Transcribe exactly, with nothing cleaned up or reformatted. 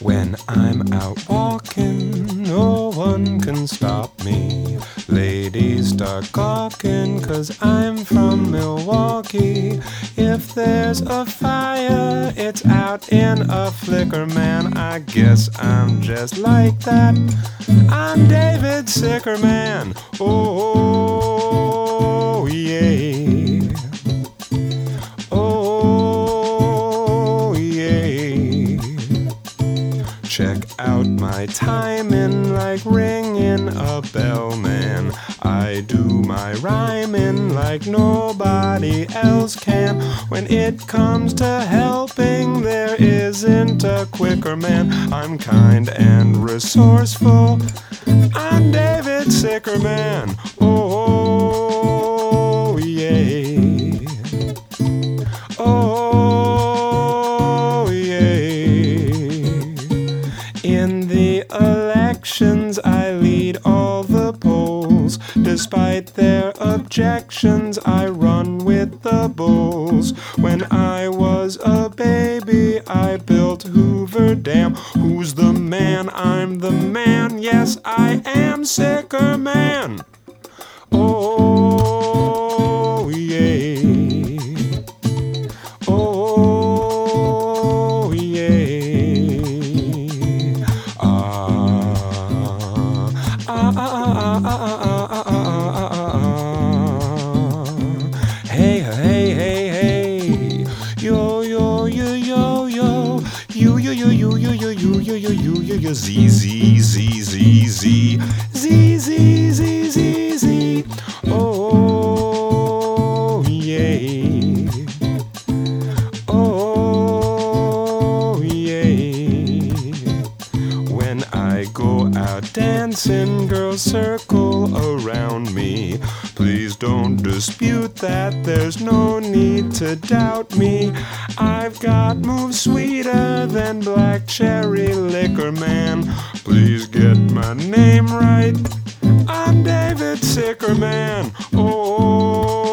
When I'm out walking, no one can stop me. Ladies start gawking, 'cause I'm from Milwaukee. If there's a fire, it's out in a flicker, man. I guess I'm just like that. I'm David Sickerman. Oh, yeah. Oh, yeah. Check out my timing like ringing a bell, man. I do my rhyming like nobody else can. When it comes to helping, there isn't a quicker man. I'm kind and resourceful. I'm David Sickerman. Oh, yeah. Oh, yeah. In the elections, I lead all the polls. Despite their objections, I run with the bulls. When I was a baby, I built Hoover Dam. Who's the man? I'm the man. Yes, I am Sickerman. Oh, yeah. Oh, yeah. Ah, ah, ah, ah, ah, ah, ah, ah, ah. Hey, hey, hey, hey. Yo, yo, yo, yo, yo. You, yo, yo, yo, yo, yo, yo, yo, yo, yo, yo, yo. Z, Z, Z, Z, Z. Z, Z, Z, Z, Z. Oh, yeah. Oh, yeah. When I go out dancing, girls circle around me. Please don't dispute that, there's no need to doubt me. I've got moves sweeter than black cherry liquor, man. Please get my name right. I'm David Sickerman. Oh.